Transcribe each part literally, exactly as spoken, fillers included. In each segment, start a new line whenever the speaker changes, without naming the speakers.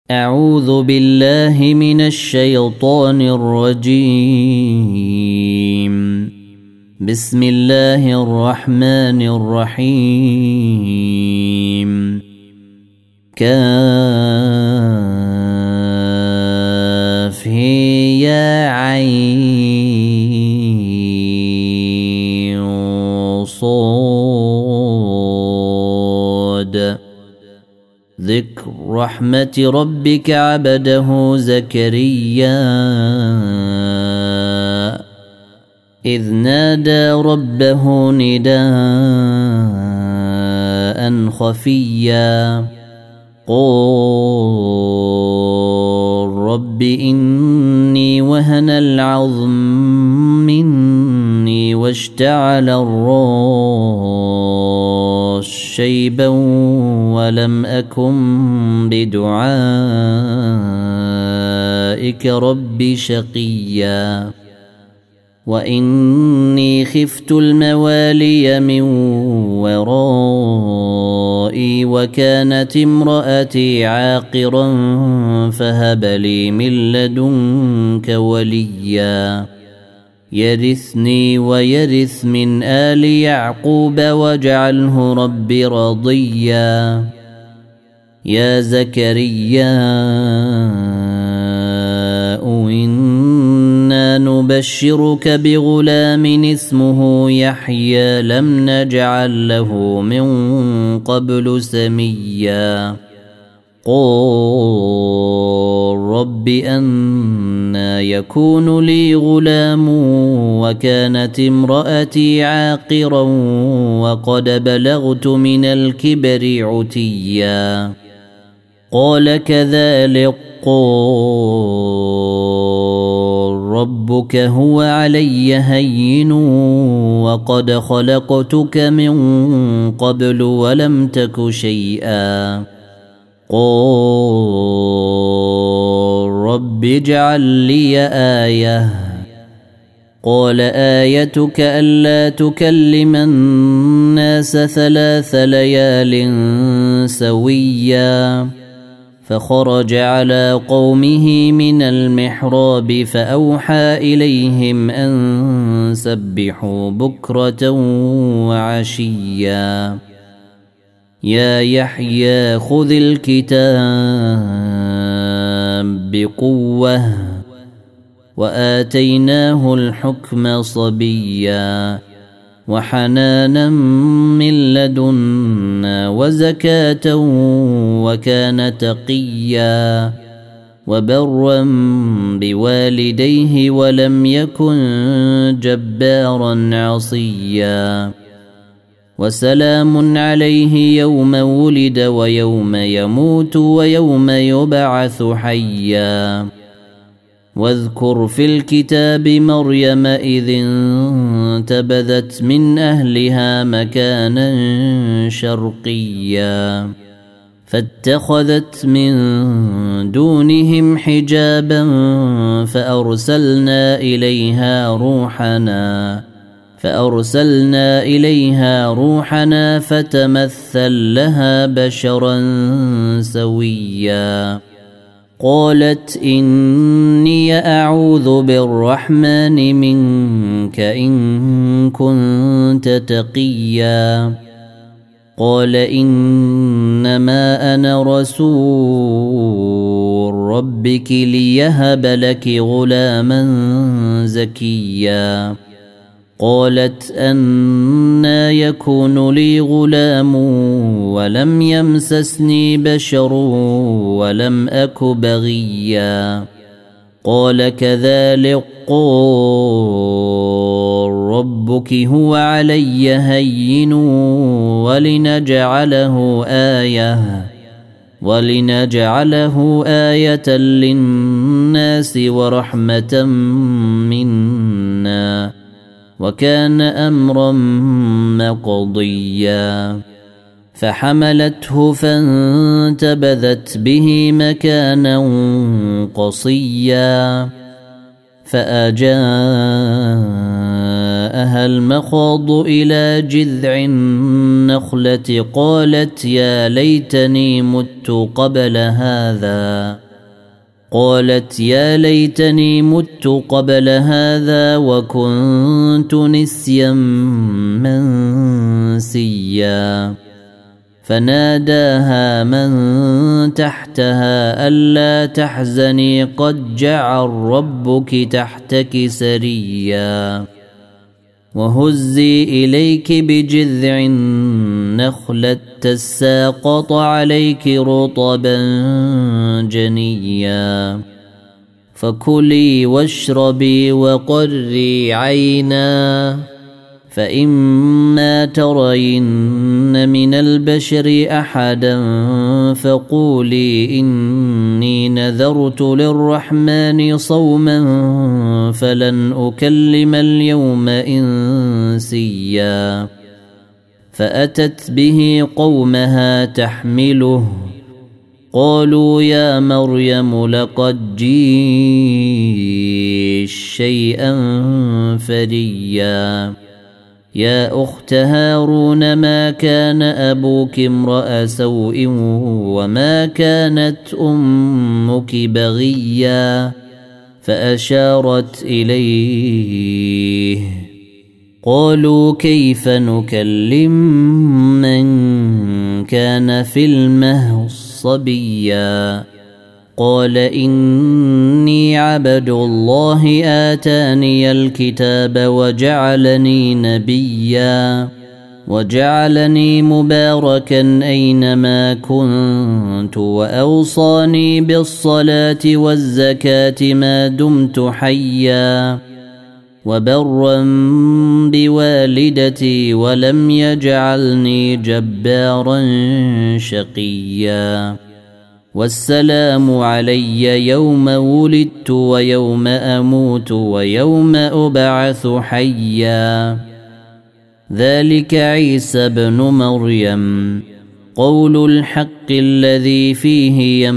أعوذ بالله من الشيطان الرجيم. بسم الله الرحمن الرحيم. كاف يا عين صاد. ذكر رحمة ربك عبده زكريا إذ نادى ربه نداء خفيا قال رب إني وهن العظم مني واشتعل الراس شيبا ولم أكن بدعائك رب شقيا وإني خفت الموالي من ورائي وكانت امرأتي عاقرا فهب لي من لدنك وليا يرثني ويرث من آل يعقوب واجعله رب رضيا يا زكريا إنا نبشرك بغلام اسمه يحيى لم نجعل له من قبل سميا قال رب أنى يكون لي غلام وكانت امرأتي عاقرا وقد بلغت من الكبر عتيا قال كذلك قال ربك هو علي هين وقد خلقتك من قبل ولم تك شيئا قال رب اجعل لي آية قال آيتك ألا تكلم الناس ثلاث ليال سويا فخرج على قومه من المحراب فأوحى إليهم أن سبحوا بكرة وعشيا يا يحيى خذ الكتاب بقوة وآتيناه الحكم صبيا وحنانا من لدنا وزكاة وكان تقيا وبرا بوالديه ولم يكن جبارا عصيا وسلام عليه يوم ولد ويوم يموت ويوم يبعث حيا واذكر في الكتاب مريم إذ انتبذت من أهلها مكانا شرقيا فاتخذت من دونهم حجابا فأرسلنا إليها روحنا فأرسلنا إليها روحنا فتمثل لها بشرا سويا قالت إني أعوذ بالرحمن منك إن كنت تقيا قال إنما أنا رسول ربك ليهب لك غلاما زكيا قالت أنى يكون لي غلام ولم يمسسني بشر ولم أك بغيا قال كذلك قال ربك هو علي هين ولنجعله آية ولنجعله آية للناس ورحمة منا وكان أمرا مقضيا فحملته فانتبذت به مكانا قصيا فأجاءها المخاض إلى جذع النخلة قالت يا ليتني مت قبل هذا قالت يا ليتني مت قبل هذا وكنت نسيا منسيا فناداها من تحتها ألا تحزني قد جعل ربك تحتك سريا وهزي إليك بجذع النخلة تساقط عليك رطبا جنيا فكلي واشربي وقري عينا فإما ترين من البشر أحدا فقولي إني نذرت للرحمن صوما فلن أكلم اليوم إنسيا فأتت به قومها تحمله قالوا يا مريم لقد جئت شيئا فريا يا أخت هارون ما كان أبوك امرأ سوء وما كانت أمك بغيا فأشارت إليه قالوا كيف نكلم من كان في المهد صبيا قال إني عبد الله آتاني الكتاب وجعلني نبيا وجعلني مباركا أينما كنت وأوصاني بالصلاة والزكاة ما دمت حيا وبرا بوالدتي ولم يجعلني جبارا شقيا والسلام علي يوم ولدت ويوم أموت ويوم أبعث حيا ذلك عيسى ابن مريم قول الحق الذي فيه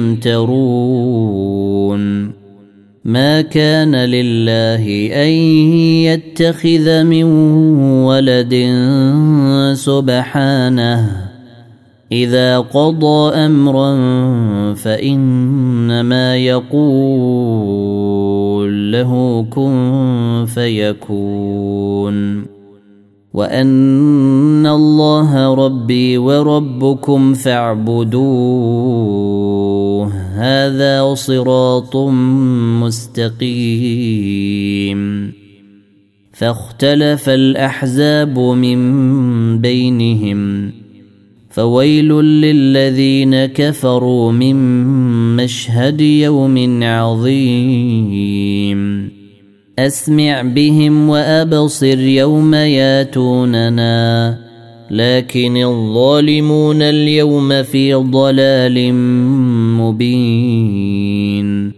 يمترون ما كان لله أن يتخذ من ولد سبحانه إذا قضى أمرا فإنما يقول له كن فيكون وأن الله ربي وربكم فاعبدوه هذا صراط مستقيم فاختلف الأحزاب من بينهم فويل للذين كفروا من مشهد يوم عظيم أسمع بهم وأبصر يوم ياتوننا لكن الظالمون اليوم في ضلال مبين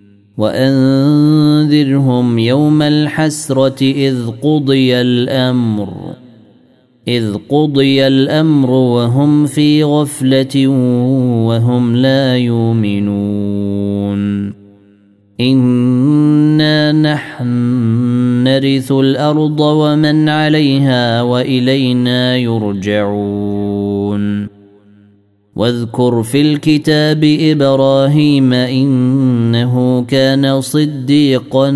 وأنذرهم يوم الحسرة إذ قضي الأمر إذ قضي الأمر وهم في غفلة وهم لا يؤمنون إنا نحن نرث الأرض ومن عليها وإلينا يرجعون واذكر في الكتاب إبراهيم إنه كان صديقا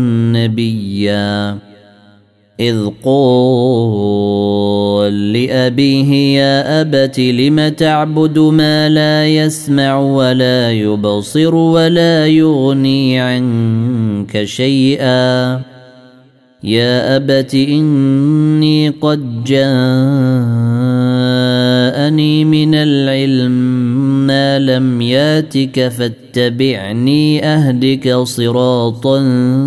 نبيا إذ قال لأبيه يا أبت لم تعبد ما لا يسمع ولا يبصر ولا يغني عنك شيئا يا أبت إني قد جاءني من العلم ما لم ياتك فاتبعني أهدك صراطا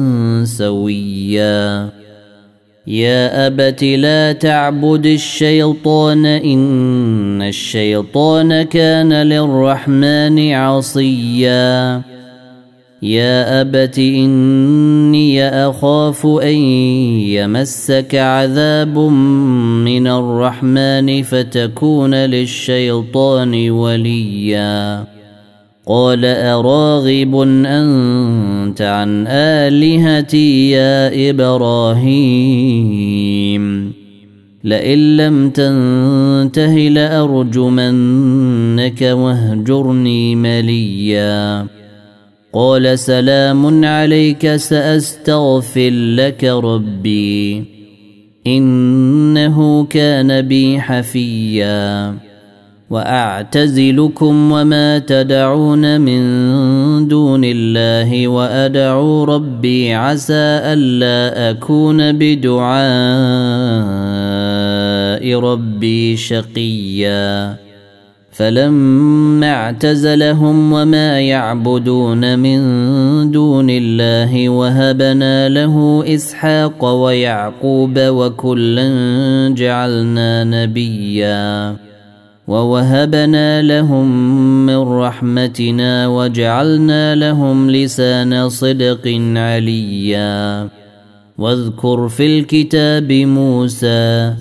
سويا يا أبت لا تعبد الشيطان إن الشيطان كان للرحمن عصيا يا أبت إني أخاف أن يمسك عذاب من الرحمن فتكون للشيطان وليا قال أراغب أنت عن آلهتي يا إبراهيم لئن لم تنته لأرجمنك واهجرني مليا قال سلام عليك سأستغفر لك ربي إنه كان بي حفيا وأعتزلكم وما تدعون من دون الله وأدعو ربي عسى ألا أكون بدعاء ربي شقيا فلما اعتزلهم وما يعبدون من دون الله وهبنا له إسحاق ويعقوب وكلا جعلنا نبيا ووهبنا لهم من رحمتنا وجعلنا لهم لسان صدق عليا واذكر في الكتاب موسى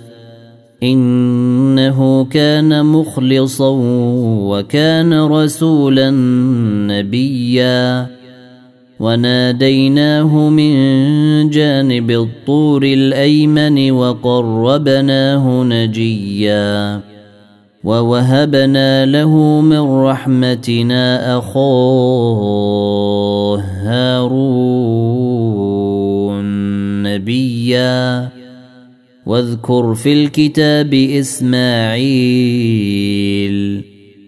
إنه كان مخلصا وكان رسولا نبيا وناديناه من جانب الطور الأيمن وقربناه نجيا ووهبنا له من رحمتنا أخاه هارون نبيا واذكر في الكتاب إسماعيل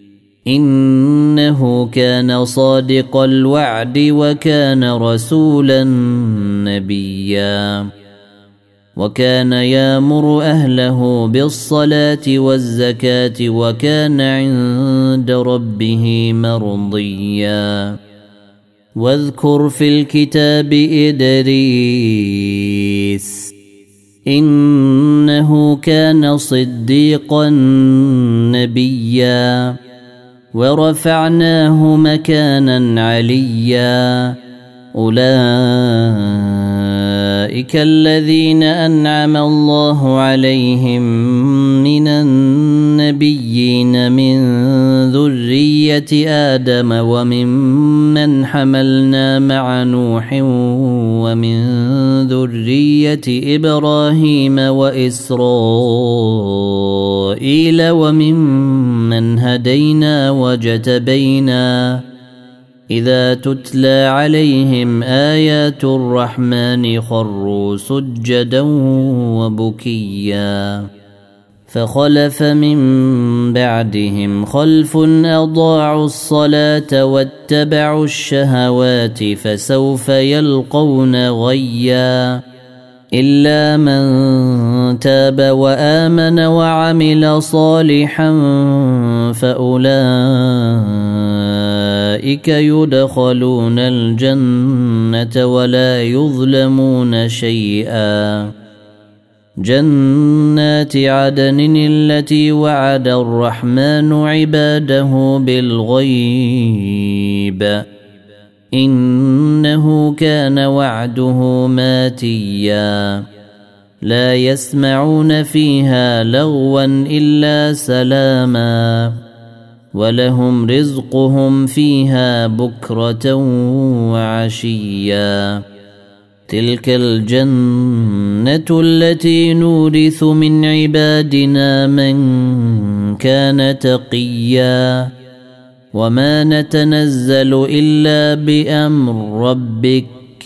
إنه كان صادق الوعد وكان رسولا نبيا وكان يامر أهله بالصلاة والزكاة وكان عند ربه مرضيا واذكر في الكتاب إدريس إنه كان صديقا نبيا ورفعناه مكانا عليا أولئك الذين أنعم الله عليهم من النبيين من ذرية آدم وممن حملنا مع نوح ومن ذرية إبراهيم وإسرائيل وممن هدينا واجتبينا إذا تتلى عليهم آيات الرحمن خروا سجدا وبكيا فخلف من بعدهم خلف أضاعوا الصلاة واتبعوا الشهوات فسوف يلقون غيا إلا من تاب وآمن وعمل صالحا فأولئك يدخلون الجنة ولا يظلمون شيئا جنات عدن التي وعد الرحمن عباده بالغيب إنه كان وعده ماتيا لا يسمعون فيها لغوا إلا سلاما ولهم رزقهم فيها بكرة وعشيا تلك الجنة التي نورث من عبادنا من كان تقيا وما نتنزل إلا بأمر ربك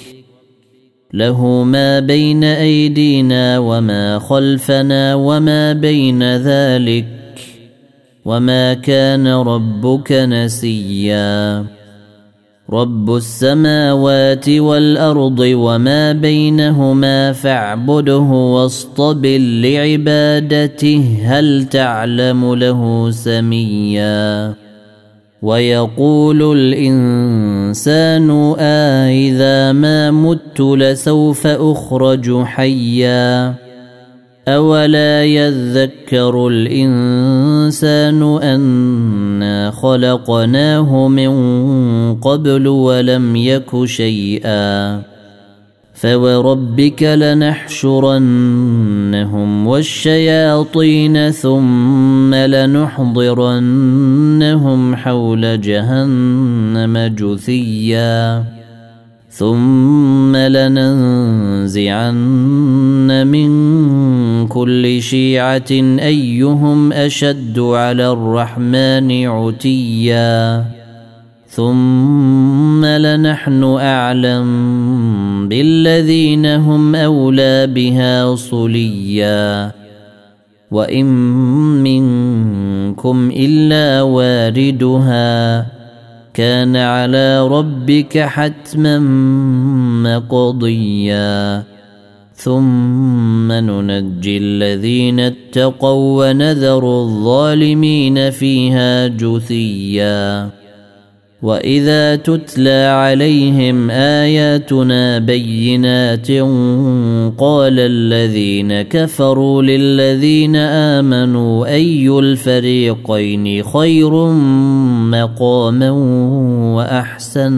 له ما بين أيدينا وما خلفنا وما بين ذلك وما كان ربك نسيا رب السماوات والأرض وما بينهما فاعبده واصطبر لعبادته هل تعلم له سميا ويقول الإنسان آئذا ما مت لسوف أخرج حيا أولا يذكر الإنسان أنا خلقناه من قبل ولم يك شيئا فوربك لنحشرنهم والشياطين ثم لنحضرنهم حول جهنم جثيا ثم لننزعن من كل شيعة أيهم أشد على الرحمن عتيا ثم لنحن أعلم بالذين هم أولى بها صليا وإن منكم إلا واردها كان على ربك حتما مقضيا ثم ننجي الذين اتقوا ونذر الظالمين فيها جثيا وإذا تتلى عليهم آياتنا بينات قال الذين كفروا للذين آمنوا أي الفريقين خير مقاما وأحسن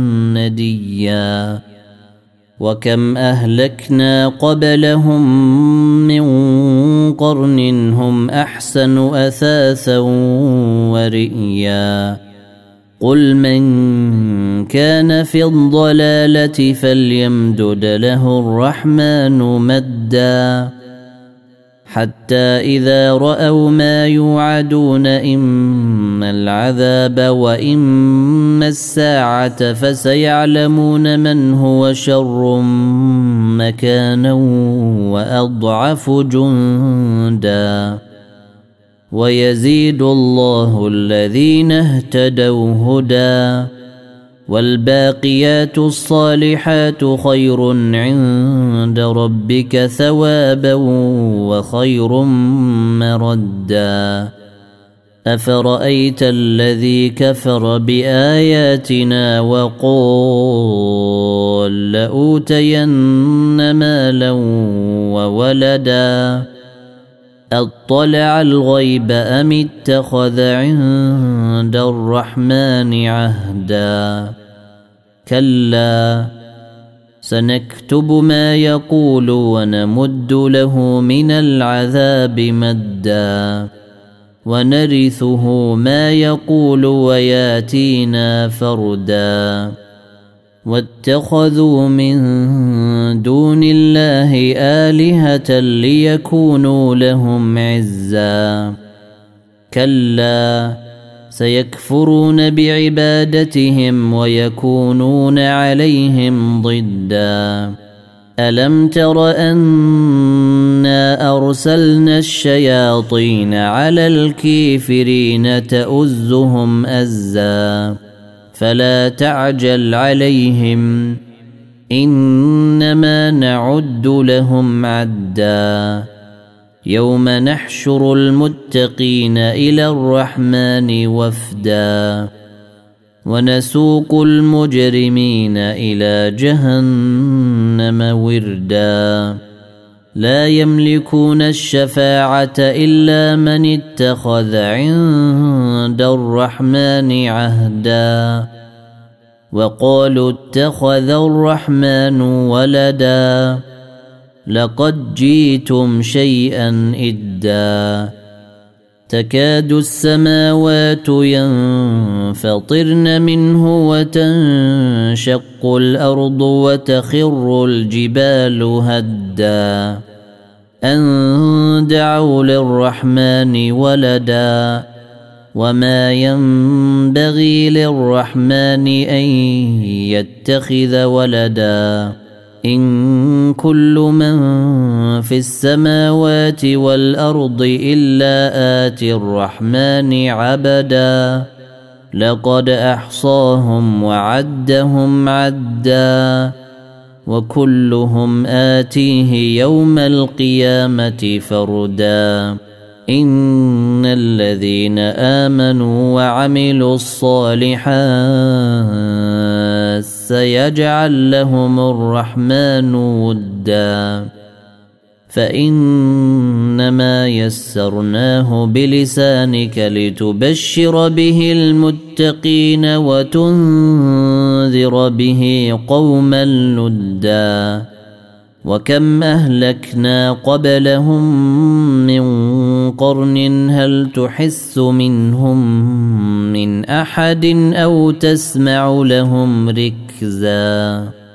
نديا وكم أهلكنا قبلهم من قرن هم أحسن أثاثا ورئيا قل من كان في الضلالة فليمدد له الرحمن مدا حتى إذا رأوا ما يوعدون إما العذاب وإما الساعة فسيعلمون من هو شر مكانا وأضعف جندا ويزيد الله الذين اهتدوا هدى والباقيات الصالحات خير عند ربك ثوابا وخير مردا أفرأيت الذي كفر بآياتنا وقال لأوتين مالا وولدا أطلع الغيب أم اتخذ عند الرحمن عهدا كلا سنكتب ما يقول ونمد له من العذاب مدا ونرثه ما يقول وياتينا فردا واتخذوا من دون الله آلهة ليكونوا لهم عزا كلا سيكفرون بعبادتهم ويكونون عليهم ضدا ألم تر أنا أرسلنا الشياطين على الكافرين تؤزهم أزا فلا تعجل عليهم إنما نعد لهم عدا يوم نحشر المتقين إلى الرحمن وفدا ونسوق المجرمين إلى جهنم وردا لا يملكون الشفاعة إلا من اتخذ عند الرحمن عهدا وقالوا اتخذ الرحمن ولدا لقد جئتم شيئا إدا تكاد السماوات ينفطرن منه وتنشق الأرض وتخر الجبال هدا أن دعوا للرحمن ولدا وما ينبغي للرحمن أن يتخذ ولدا إن كل من في السماوات والأرض إلا آتي الرحمن عبدا لقد أحصاهم وعدهم عدا وكلهم آتيه يوم القيامة فردا إن الذين آمنوا وعملوا الصالحات سيجعل لهم الرحمن ودا فإنما يسرناه بلسانك لتبشر به المتقين وتنذر به قوما لدا وكم أهلكنا قبلهم من قرن هل تحس منهم من أحد أو تسمع لهم ركزا